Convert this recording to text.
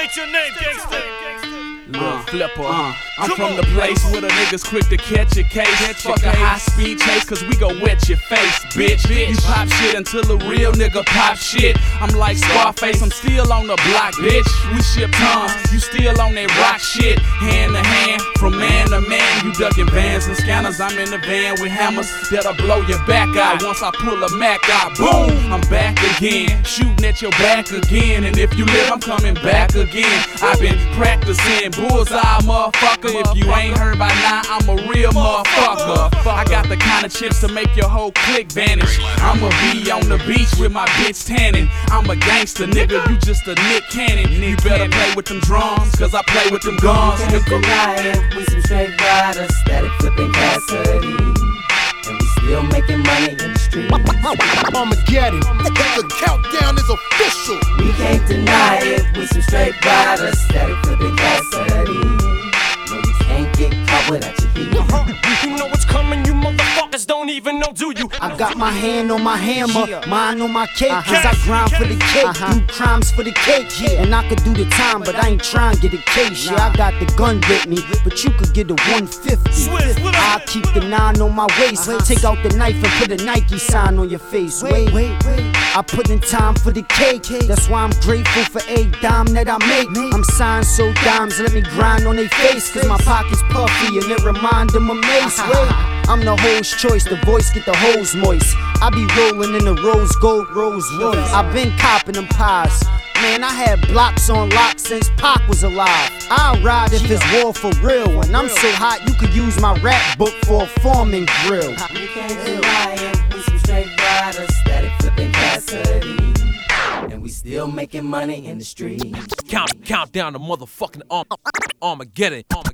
State your name, gangster. Lil' Flipper, I'm from the place where the niggas quick to catch a case. Fuck a high-speed chase, cause we gon' wet your face, bitch. You pop shit until a real nigga pop shit. I'm like Scarface, I'm still on the block, bitch. We ship tons, you still on that rock shit. Hand to hand, from man to man. You ducking vans and scanners, I'm in the van with hammers that'll blow your back out. Once I pull a Mac out, boom, I'm back again. Shooting at your back again, and if you live, I'm coming back again. I've been practicing bullseye, motherfucker. If you ain't heard by now, I'm a real motherfucker. I got the kind of chips to make your whole clique vanish. I'ma be on the beach with my bitch tanning. I'm a gangster, nigga, you just a Nick Cannon. You better play with them drums, cause I play with them guns. Can't deny it, we some straight riders, static flipping Cassidy, and we still making money in the streets. Armageddon, the countdown is official. We can't deny it, we some straight riders, static flipping Cassidy. No, you can't get caught without your heat. You know what's coming, you motherfuckers don't even know, do you? I got my hand on my hammer, mine on my cake, cause I grind for the cake, do crimes for the cake, and I could do the time, but I ain't trying to get a case, I got the gun with me, but you could get a 150, I'll keep the 9 on my waist, take out the knife and put a Nike sign on your face, wait, I put in time for the cake, that's why I'm grateful for every dime that I make, I'm signed so dimes, let me grind on their face, cause my pocket's puffy and it remind them of Mace, I'm the host choice, the voice get the hose moist. I be rolling in the rose gold Rolls Royce. I been copping them pies. Man, I had blocks on lock since Pac was alive. I'll ride if it's war for real. And I'm so hot you could use my rap book for a Foreman grill. We can't deny it, we some straight riders, static flipping Cassidy, and we still making money in the streets. Count down the motherfucking Armageddon.